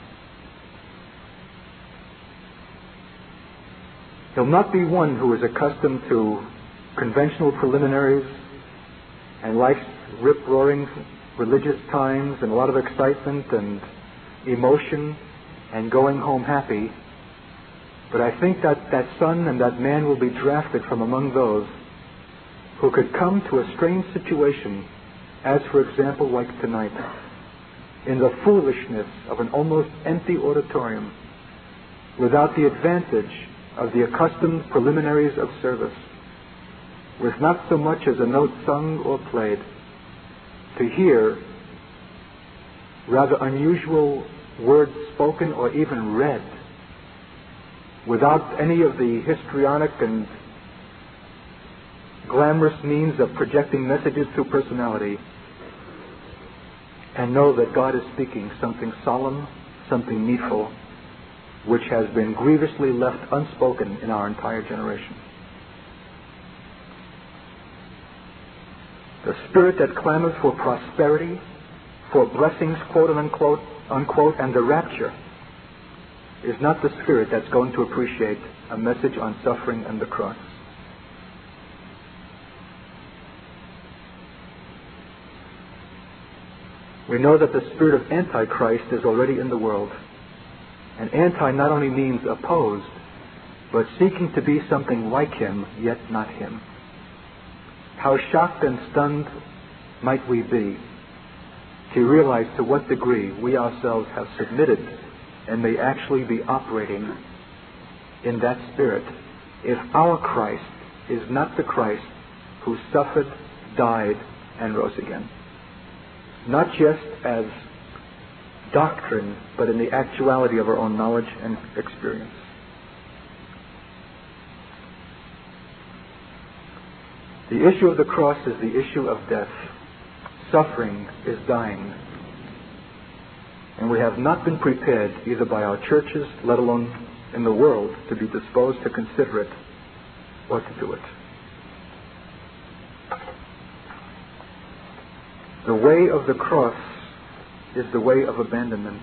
He'll not be one who is accustomed to conventional preliminaries and life's rip-roaring religious times and a lot of excitement and emotion and going home happy. But I think that that son and that man will be drafted from among those who could come to a strange situation, as for example like tonight, in the foolishness of an almost empty auditorium, without the advantage of the accustomed preliminaries of service, with not so much as a note sung or played, to hear rather unusual words spoken or even read, without any of the histrionic and glamorous means of projecting messages through personality, and know that God is speaking something solemn, something needful, which has been grievously left unspoken in our entire generation. The spirit that clamors for prosperity, for blessings, quote unquote, unquote, and the rapture, is not the spirit that's going to appreciate a message on suffering and the cross. We know that the spirit of Antichrist is already in the world. And anti not only means opposed, but seeking to be something like him, yet not him. How shocked and stunned might we be to realize to what degree we ourselves have submitted and may actually be operating in that spirit if our Christ is not the Christ who suffered, died, and rose again? Not just as doctrine, but in the actuality of our own knowledge and experience. The issue of the cross is the issue of death. Suffering is dying. And we have not been prepared, either by our churches, let alone in the world, to be disposed to consider it or to do it. The way of the cross is the way of abandonment.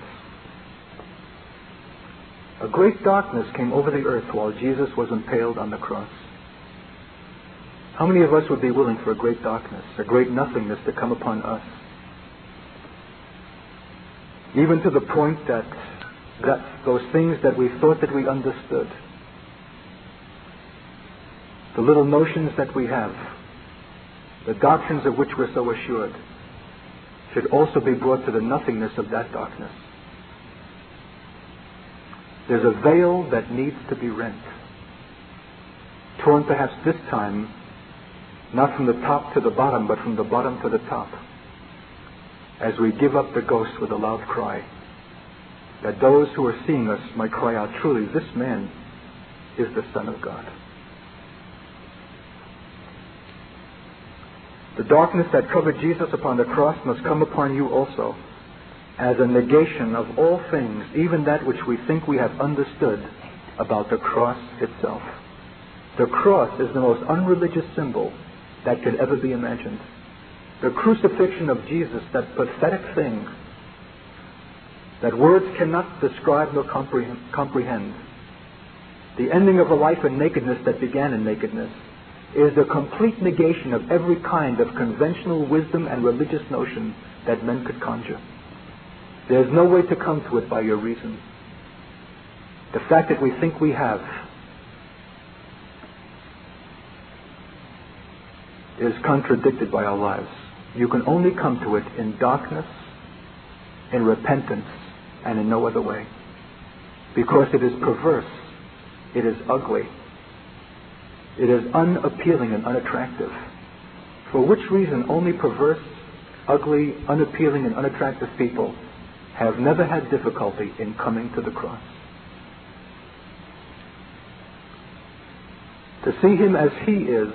A great darkness came over the earth while Jesus was impaled on the cross. How many of us would be willing for a great darkness, a great nothingness to come upon us? Even to the point that, that those things that we thought that we understood, the little notions that we have, the doctrines of which we're so assured, should also be brought to the nothingness of that darkness. There's a veil that needs to be rent. Torn perhaps this time, not from the top to the bottom, but from the bottom to the top, as we give up the ghost with a loud cry, that those who are seeing us might cry out, truly, this man is the Son of God. The darkness that covered Jesus upon the cross must come upon you also, as a negation of all things, even that which we think we have understood about the cross itself. The cross is the most unreligious symbol that could ever be imagined. The crucifixion of Jesus, that pathetic thing that words cannot describe nor comprehend. The ending of a life in nakedness that began in nakedness is a complete negation of every kind of conventional wisdom and religious notion that men could conjure. There's no way to come to it by your reason. The fact that we think we have is contradicted by our lives. You can only come to it in darkness, in repentance, and in no other way. Because it is perverse, it is ugly, it is unappealing and unattractive. For which reason only perverse, ugly, unappealing, and unattractive people have never had difficulty in coming to the cross. To see Him as He is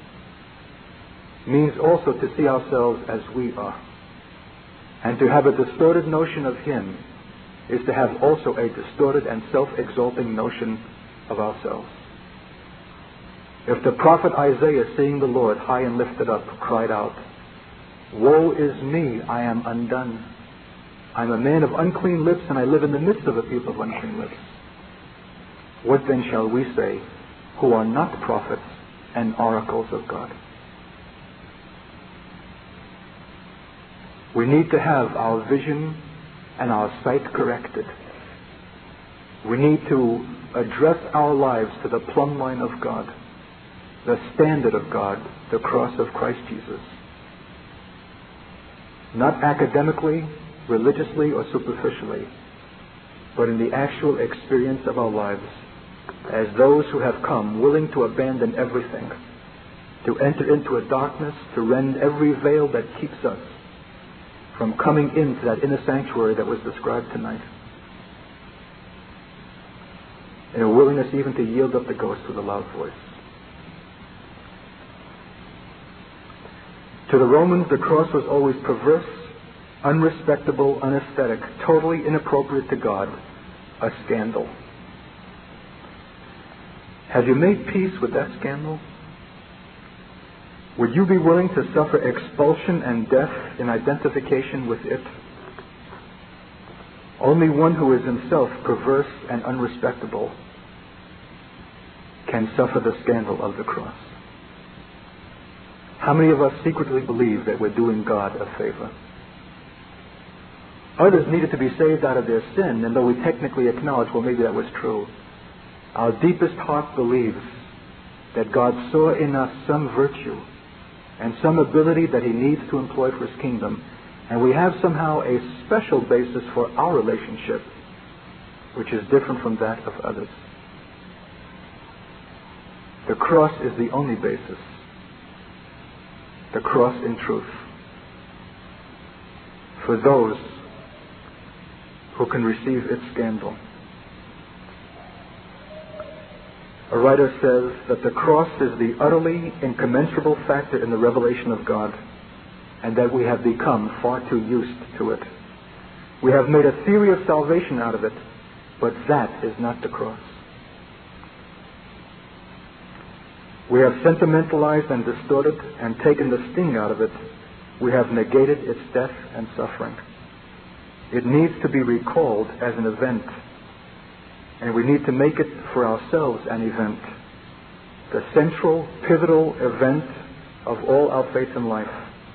means also to see ourselves as we are. And to have a distorted notion of Him is to have also a distorted and self-exalting notion of ourselves. If the prophet Isaiah, seeing the Lord high and lifted up, cried out, "Woe is me, I am undone. I am a man of unclean lips, and I live in the midst of a people of unclean lips." What then shall we say, who are not prophets and oracles of God? We need to have our vision and our sight corrected. We need to address our lives to the plumb line of God, the standard of God, the cross of Christ Jesus. Not academically, religiously, or superficially, but in the actual experience of our lives as those who have come willing to abandon everything, to enter into a darkness, to rend every veil that keeps us from coming into that inner sanctuary that was described tonight. And a willingness even to yield up the ghost with a loud voice. To the Romans, the cross was always perverse, unrespectable, unaesthetic, totally inappropriate to God, a scandal. Have you made peace with that scandal? Would you be willing to suffer expulsion and death in identification with it? Only one who is himself perverse and unrespectable can suffer the scandal of the cross. How many of us secretly believe that we're doing God a favor? Others needed to be saved out of their sin, and though we technically acknowledge, well, maybe that was true, our deepest heart believes that God saw in us some virtue and some ability that He needs to employ for His kingdom, and we have somehow a special basis for our relationship, which is different from that of others. The cross is the only basis. The cross in truth. For those who can receive its scandal. A writer says that the cross is the utterly incommensurable factor in the revelation of God, and that we have become far too used to it. We have made a theory of salvation out of it, but that is not the cross. We have sentimentalized and distorted and taken the sting out of it. We have negated its death and suffering. It needs to be recalled as an event, and we need to make it for ourselves an event, the central, pivotal event of all our faith in life.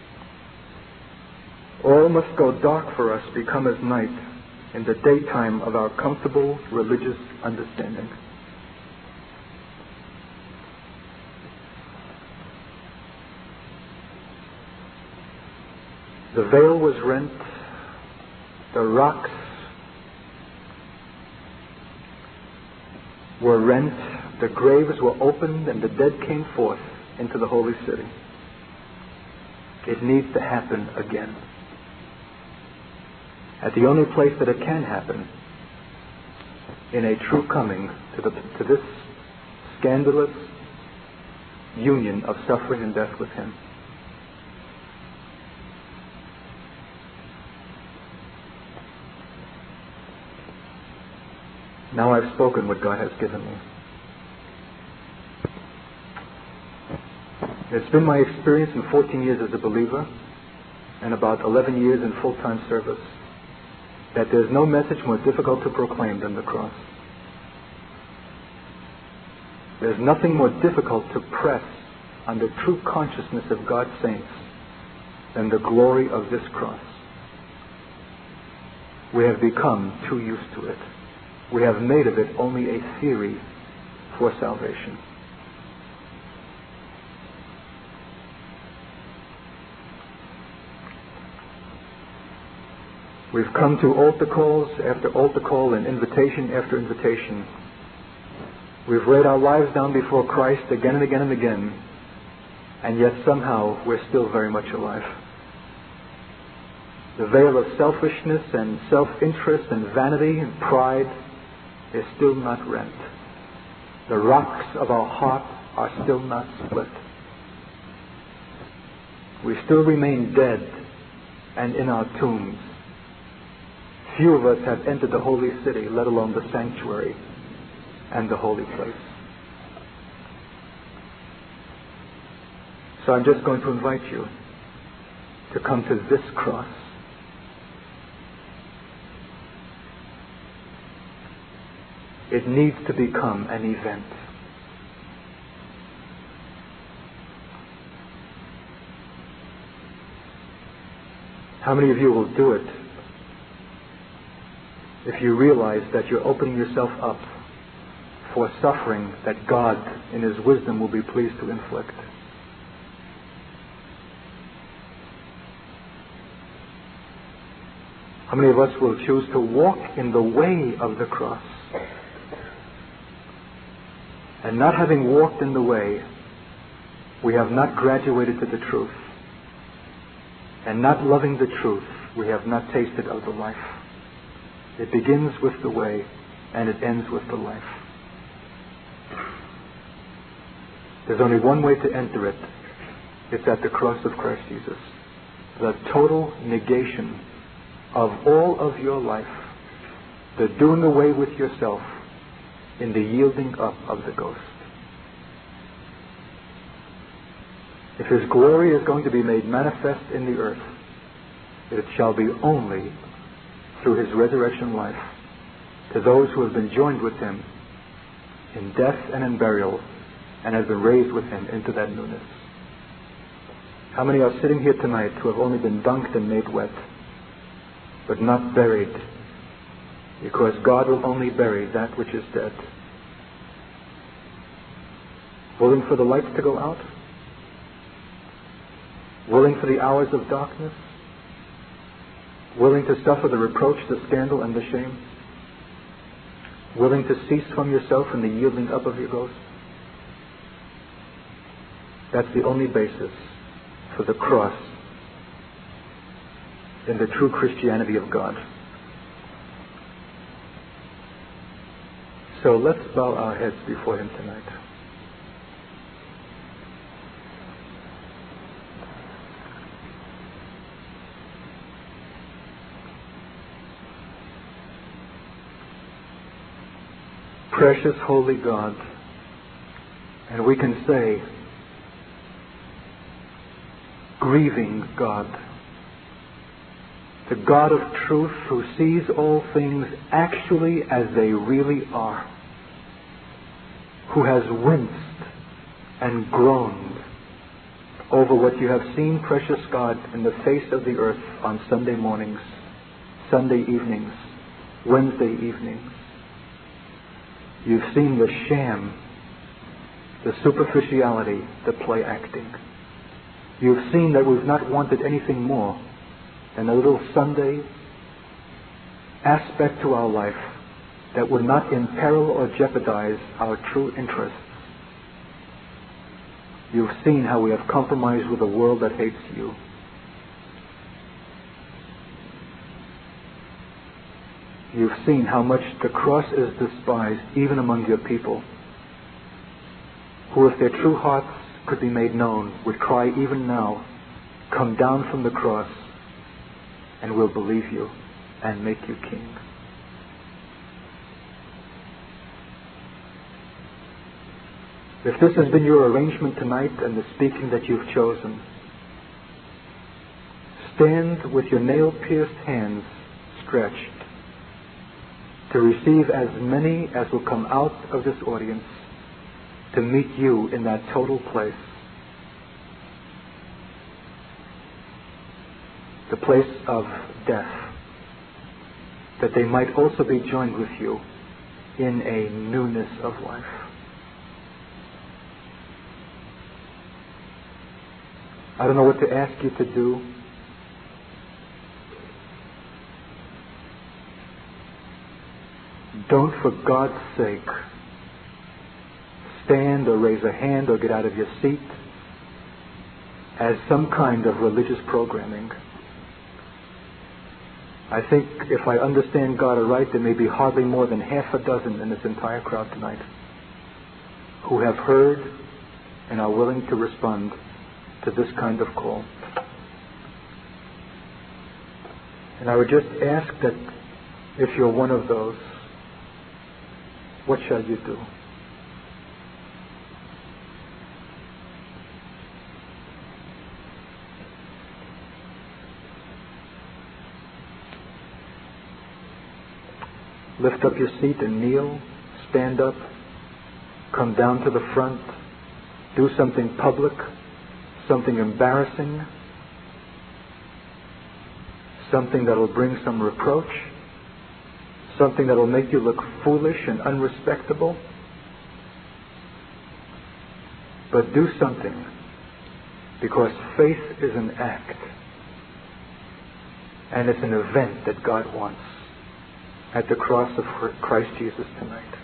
All must go dark for us, become as night, in the daytime of our comfortable religious understanding. The veil was rent, the rocks were rent, the graves were opened, and the dead came forth into the holy city. It needs to happen again. At the only place that it can happen, in a true coming to, the, to this scandalous union of suffering and death with Him. Now I've spoken what God has given me. It's been my experience in fourteen years as a believer and about eleven years in full-time service that there's no message more difficult to proclaim than the cross. There's nothing more difficult to press on the true consciousness of God's saints than the glory of this cross. We have become too used to it. We have made of it only a theory for salvation. We've come to altar calls after altar call and invitation after invitation. We've laid our lives down before Christ again and again and again, and yet somehow we're still very much alive. The veil of selfishness and self-interest and vanity and pride is still not rent. The rocks of our heart are still not split. We still remain dead and in our tombs. Few of us have entered the holy city, let alone the sanctuary and the holy place. So I'm just going to invite you to come to this cross. It needs to become an event. How many of you will do it if you realize that you're opening yourself up for suffering that God, in His wisdom, will be pleased to inflict? How many of us will choose to walk in the way of the cross? And not having walked in the way, we have not graduated to the truth. And not loving the truth, we have not tasted of the life. It begins with the way, and it ends with the life. There's only one way to enter it. It's at the cross of Christ Jesus. The total negation of all of your life. The doing away with yourself in the yielding up of the ghost. If His glory is going to be made manifest in the earth, it shall be only through His resurrection life to those who have been joined with Him in death and in burial and have been raised with Him into that newness. How many are sitting here tonight who have only been dunked and made wet, but not buried, because God will only bury that which is dead? Willing for the lights to go out? Willing for the hours of darkness? Willing to suffer the reproach, the scandal, and the shame? Willing to cease from yourself in the yielding up of your ghost? That's the only basis for the cross in the true Christianity of God. So let's bow our heads before Him tonight. Precious holy God, and we can say, grieving God, the God of truth who sees all things actually as they really are, who has winced and groaned over what you have seen, precious God, in the face of the earth on Sunday mornings, Sunday evenings, Wednesday evenings. You've seen the sham, the superficiality, the play acting. You've seen that we've not wanted anything more than a little Sunday aspect to our life that would not imperil or jeopardize our true interests. You've seen how we have compromised with a world that hates you. You've seen how much the cross is despised even among your people, who, if their true hearts could be made known, would cry even now, come down from the cross and we'll believe you and make you king. If this has been your arrangement tonight and the speaking that you've chosen, stand with your nail-pierced hands stretched to receive as many as will come out of this audience to meet you in that total place. The place of death, that they might also be joined with you in a newness of life. I don't know what to ask you to do. Don't, for God's sake, stand or raise a hand or get out of your seat as some kind of religious programming. I think if I understand God aright, there may be hardly more than half a dozen in this entire crowd tonight who have heard and are willing to respond to this kind of call. And I would just ask that if you're one of those, what shall you do? Lift up your seat and kneel, stand up, come down to the front, do something public, something embarrassing, something that will bring some reproach, something that will make you look foolish and unrespectable. But do something, because faith is an act, and it's an event that God wants at the cross of Christ Jesus tonight.